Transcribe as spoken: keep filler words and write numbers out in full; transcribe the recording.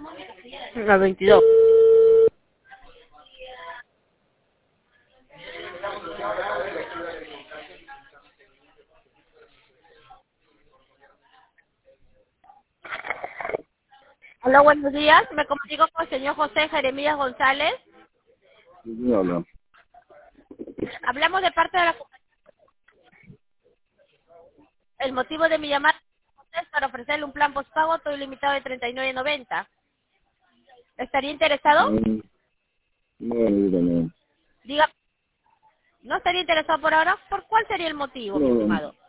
La veintidós. Hola, buenos días. Me comunico con el señor José Jeremías González. ¿De qué habla? Hablamos de parte de la... El motivo de mi llamada es para ofrecerle un plan postpago todo ilimitado de treinta y nueve noventa. ¿Estaría interesado? Mm, no, ahorita no. Diga, ¿no estaría interesado por ahora? ¿Por cuál sería el motivo, mi No, estimado?